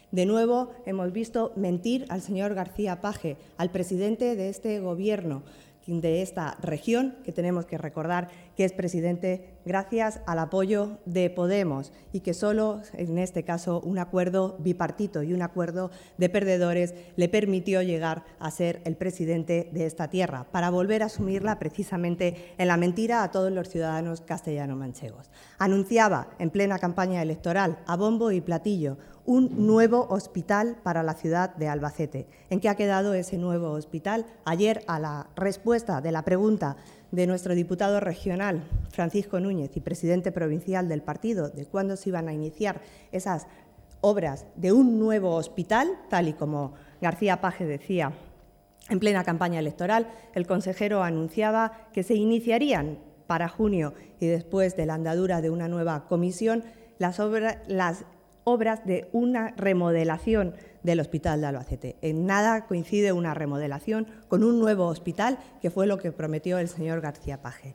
De nuevo, hemos visto mentir al señor García Page, al presidente de este Gobierno, de esta región, que tenemos que recordar que es presidente gracias al apoyo de Podemos y que solo, en este caso, un acuerdo bipartito y un acuerdo de perdedores le permitió llegar a ser el presidente de esta tierra, para volver a asumirla precisamente en la mentira a todos los ciudadanos castellano-manchegos. Anunciaba en plena campaña electoral, a bombo y platillo, un nuevo hospital para la ciudad de Albacete. ¿En qué ha quedado ese nuevo hospital? Ayer, a la respuesta de la pregunta de nuestro diputado regional, Francisco Núñez, y presidente provincial del partido, de cuándo se iban a iniciar esas obras de un nuevo hospital, tal y como García Page decía en plena campaña electoral, el consejero anunciaba que se iniciarían para junio y después de la andadura de una nueva comisión las obras de una remodelación del Hospital de Albacete. En nada coincide una remodelación con un nuevo hospital, que fue lo que prometió el señor García Page.